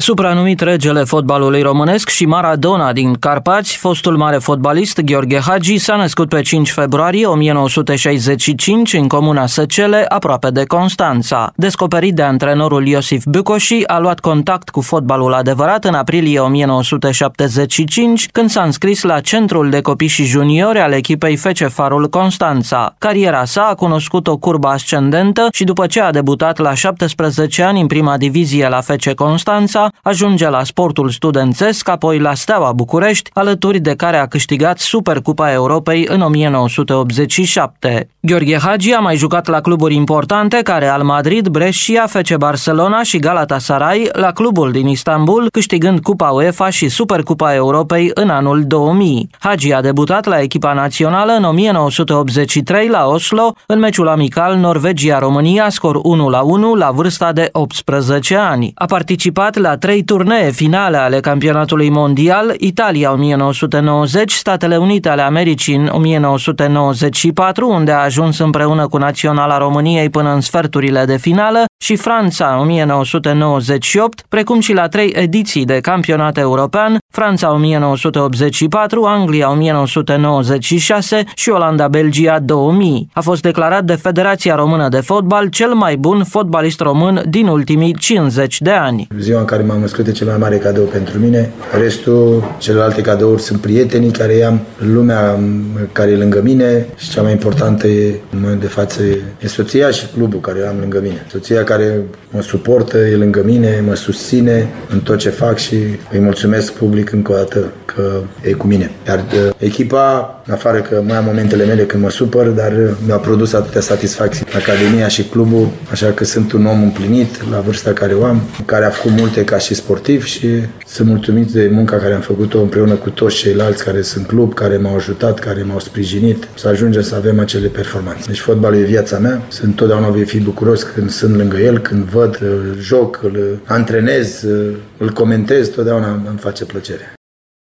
Supranumit regele fotbalului românesc și Maradona din Carpați, fostul mare fotbalist Gheorghe Hagi s-a născut pe 5 februarie 1965 în comuna Săcele, aproape de Constanța. Descoperit de antrenorul Iosif Bucoși, a luat contact cu fotbalul adevărat în aprilie 1975, când s-a înscris la Centrul de Copii și Juniori al echipei FC Farul Constanța. Cariera sa a cunoscut o curbă ascendentă și după ce a debutat la 17 ani în prima divizie la FC Constanța, ajunge la sportul studențesc, apoi la Steaua București, alături de care a câștigat Supercupa Europei în 1987. Gheorghe Hagi a mai jucat la cluburi importante ca Real Madrid, Brescia, FC Barcelona și Galatasaray, la clubul din Istanbul, câștigând Cupa UEFA și Supercupa Europei în anul 2000. Hagi a debutat la echipa națională în 1983 la Oslo, în meciul amical Norvegia-România, scor 1-1 la vârsta de 18 ani. A participat la 3 turnee finale ale campionatului mondial, Italia 1990, Statele Unite ale Americii în 1994, unde a ajuns împreună cu naționala României până în sferturile de finală, și Franța în 1998, precum și la 3 ediții de campionat european, Franța 1984, Anglia 1996 și Olanda-Belgia 2000. A fost declarat de Federația Română de Fotbal cel mai bun fotbalist român din ultimii 50 de ani. Ziua în care m-am născut e cel mai mare cadou pentru mine. Restul, celelalte cadouri sunt prietenii care i-am, lumea care e lângă mine și cea mai importantă în momentul de față e soția și clubul care am lângă mine. Soția care mă suportă, e lângă mine, mă susține în tot ce fac și îi mulțumesc public încă o dată că e cu mine. Iar echipa, în afară că mai am momentele mele când mă supăr, dar mi-a produs atâtea satisfacții. Academia și clubul, așa că sunt un om împlinit la vârsta care o am, care a făcut multe ca și sportiv și sunt mulțumit de munca care am făcut-o împreună cu toți ceilalți care sunt club, care m-au ajutat, care m-au sprijinit să ajungem să avem acele performanțe. Deci fotbalul e viața mea, întotdeauna voi fi bucuros când sunt lângă el, când văd, joc, îl antrenez, îl comentez, totdeauna îmi face plăcere.